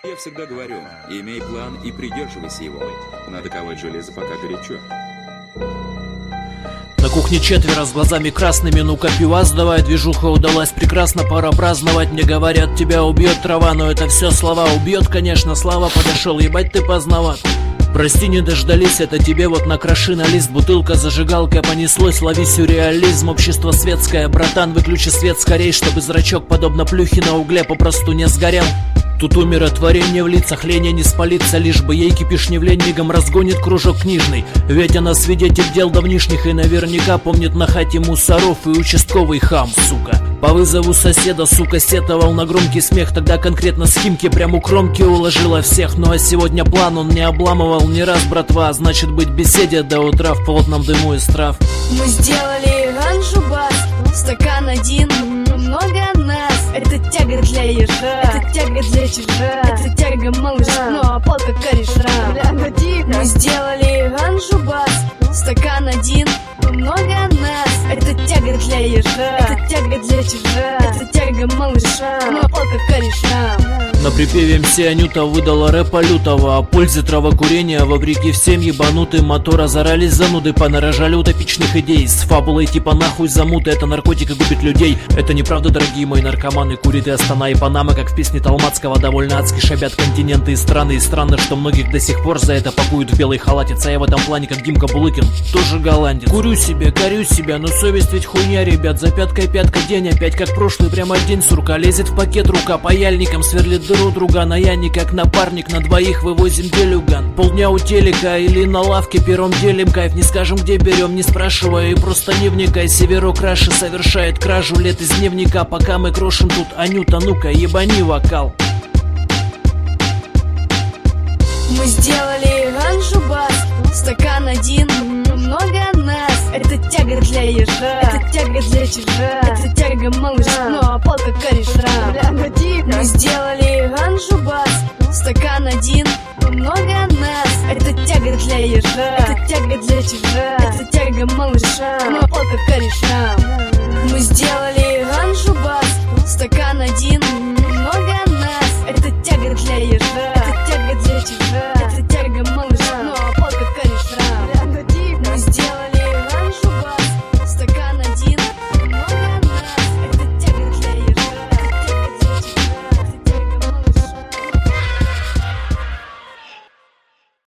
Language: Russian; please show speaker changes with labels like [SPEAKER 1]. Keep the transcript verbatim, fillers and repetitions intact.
[SPEAKER 1] Я всегда говорю, имей план и придерживайся его. Надо ковать железо, пока горячо.
[SPEAKER 2] На кухне четверо с глазами красными, ну-ка пивас давай, движуха удалась прекрасно, пора праздновать. Мне говорят, тебя убьет трава, но это все слова. Убьет, конечно, Слава подошел, ебать ты поздноват. Прости, не дождались, это тебе вот накроши на лист. Бутылка, зажигалка, понеслось, лови сюрреализм. Общество светское, братан, выключи свет скорей, чтобы зрачок, подобно плюхе на угле, попросту не сгорел. Тут умиротворение в лицах, леня не спалится, лишь бы ей кипиш не в лень, мигом разгонит кружок книжный. Ведь она свидетель дел давнишних и наверняка помнит на хате мусоров и участковый хам, сука. По вызову соседа, сука, сетовал на громкий смех. Тогда конкретно с Химки прям у кромки уложила всех. Ну а сегодня план он не обламывал ни раз, братва. Значит быть беседе до утра в плотном дыму из трав.
[SPEAKER 3] Мы сделали ганжу-бас, стакан один, много нас. Это тяга для ежа, это тяга для чижа, это тяга малыша, ну а пол как кореша. Мы сделали ганжу-бас, стакан один, много нас. Это тяга для ежа, это тяга для чижа, это тяга малыша, ну а пол как кореша.
[SPEAKER 2] На припеве эм си Анюта выдала рэпа лютого о пользе травокурения, вопреки всем ебанутым. Мотора зарались зануды, понарожали утопичных идей с фабулой типа нахуй замуты. Это наркотик и губит людей. Это неправда, дорогие мои наркоманы. Курит и Астана и Панама, как в песне Толмацкого. Довольно адски шабят континенты и страны. И странно, что многих до сих пор за это пакуют в белый халатец. А я в этом плане, как Димка Булыкин, тоже голландец. Курю себе, корю себя, но совесть ведь хуйня, ребят. За пяткой пятка, день опять как прошлый, прямо день. Сурка лезет в пакет, рука паяльником сверлит дыру друга. На я не как напарник, на двоих вывозим делюган. Полдня у телека или на лавке первым делим кайф. Не скажем где берем, не спрашивая и просто не вникай. Северок Раши совершает кражу лет из дневника. Пока мы крошим тут Анюта, ну-ка ебани вокал.
[SPEAKER 3] Мы сделали ганжу-бас, стакан один, много нас. Это тяга для ежа, это тяга для чижа, это тяга малыша, ну а пол как кореша. Мы сделали ганжу-бас, стакан один, много нас. Это тяга для ежа, это тяга для чижа, это тяга малыша, ну а пол как кореша. Мы сделали